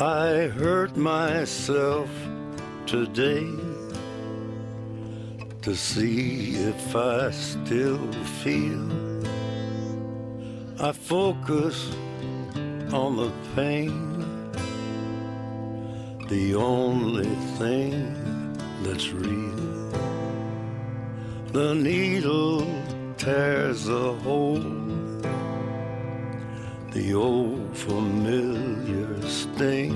I hurt myself today to see if I still feel. I focus on the pain, the only thing that's real. The needle tears a hole, the old familiar sting.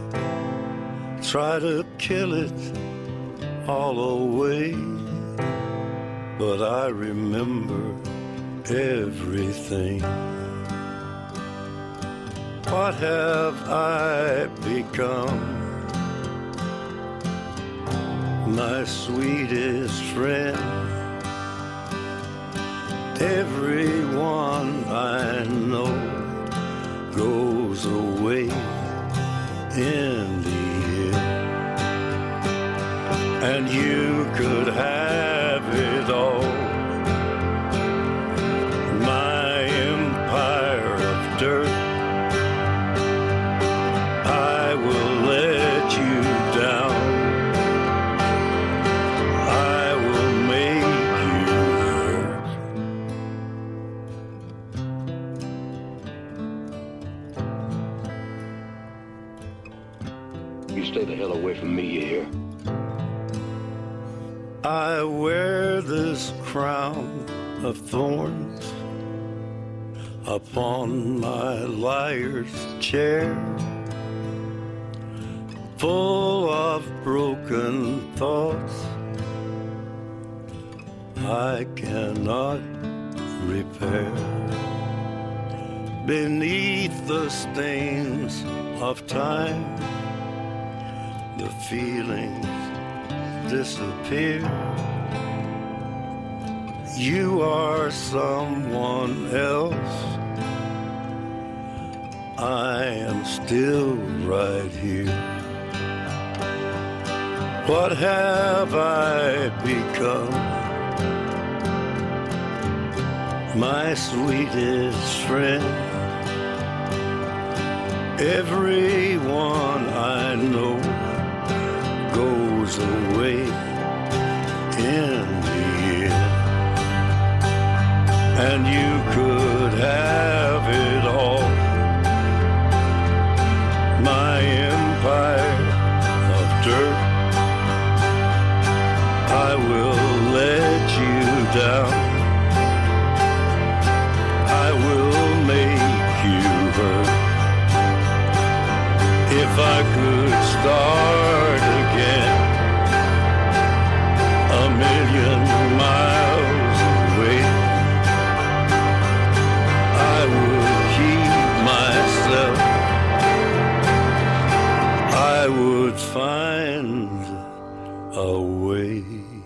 Try to kill it all away, but I remember everything. What have I become? My sweetest friend. Everyone I know goes away in the end, and you could have it all. My empire of dirt, I will let you down. I will make you hurt. You stay the hell away from me, you hear? I wear this crown of thorns upon my liar's chair, full of broken thoughts I cannot repair. Beneath the stains of time, the feelings disappear. You are someone else. I am still right here. What have I become? My sweetest friend. Everyone I know goes away in the end, and you could have it all. My empire of dirt, I will let you down. I will make you hurt. If I could start again, a million miles away, I would keep myself. I would find a way.